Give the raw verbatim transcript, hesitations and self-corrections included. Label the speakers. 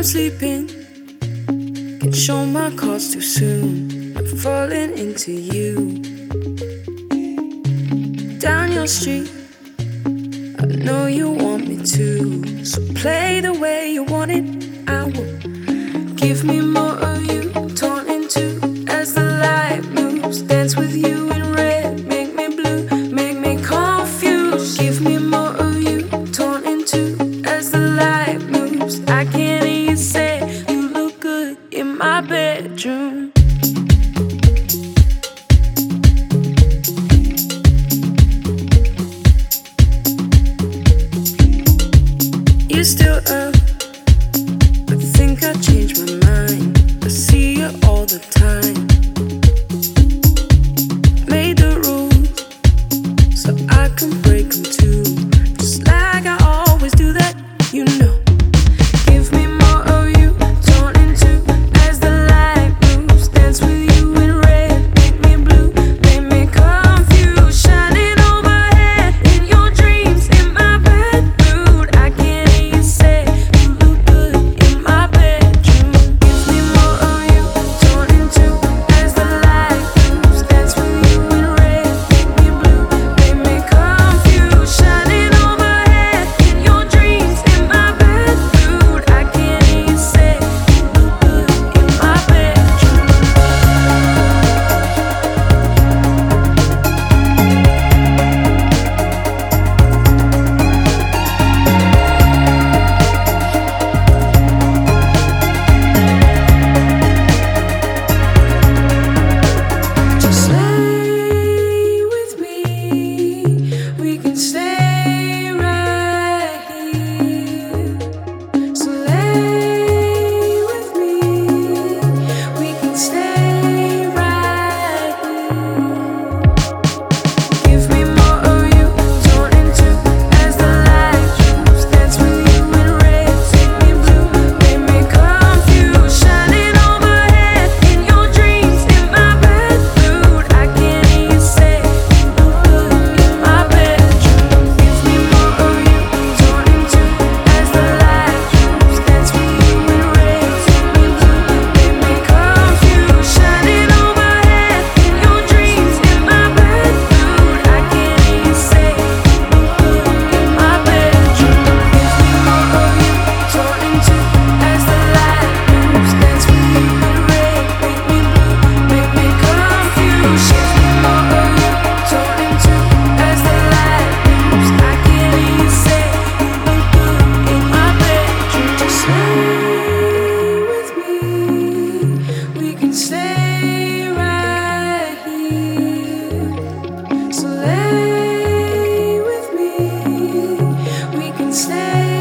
Speaker 1: sleeping, can show my cards too soon. I'm falling into you. Down your street, I know you want me to. So play the way you want it, I will. Give me more of you, torn in two as the light moves. Dance with you in red, make me blue, make me confused. Give me more of you, torn in two as the light moves. I can't hear you say you look good in my bedroom. You're still up, I think I changed my mind. I see you all the time. Made the rules so I can break them too. Just like I always do that, you know. Give me more of you, torn in two as the light moves. Dance with you in red, make me blue, make me confused. Shining overhead in your dreams, in my bed mood. I can't hear you say you look good in my bedroom. Give me more of you, torn in two as the light moves. Dance with you in red, make me blue, make me confused. Shining overhead in your dreams, in my bed mood. I can't hear you say you look good in my bedroom. Just lay with me, we can stay right here. So lay with me, we can stay right here. Give me more of you, torn in two as the light moves. Dance with you in red, make me blue, make me confused. Shining overhead in your dreams, in my bed mood. I can't hear you say you look good in my bedroom. Give me more of you, torn in two as the light moves. Dance with you in red, make me blue, make me confused. Shining overhead in your dreams, in my bed mood. I can't hear you say you look good in my bedroom. Give me more of you, torn in two as the light moves. Dance with you in red, make me blue, make me confused. Give me more of you, torn in two as the light moves. I can't hear you say you look good in my bedroom. Just lay with me, we can stay right here. So lay with me, we can stay